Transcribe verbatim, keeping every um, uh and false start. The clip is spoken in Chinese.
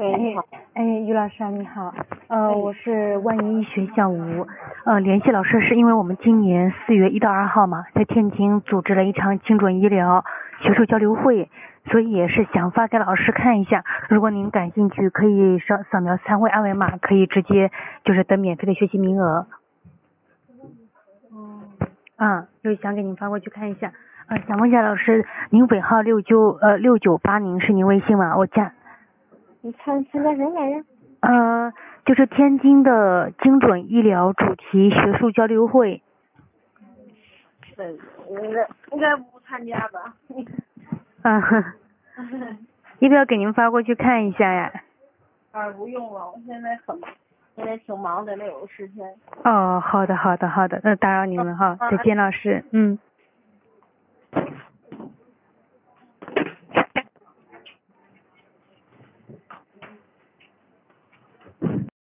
喂，你好。 哎，于老师啊，你好。呃，我是万一医学校吴。呃，联系老师是因为我们今年四月一到二号嘛，在天津组织了一场精准医疗学术交流会，所以也是想发给老师看一下。如果您感兴趣，可以扫扫描参会二维码，可以直接就是得免费的学习名额。 嗯。 啊，就想给您发过去看一下。呃，想问一下老师，您尾号六九呃六九八零是您微信吗？我加。 你参参加什么玩意儿？ 呃，就是天津的精准医疗主题学术交流会。 对，应该应该不参加吧？ 啊哼。要不要给您发过去看一下呀？ 啊，不用了，我现在很忙，现在挺忙的，没有时间。 哦，好的好的好的，那打扰您了哈，再见老师，嗯。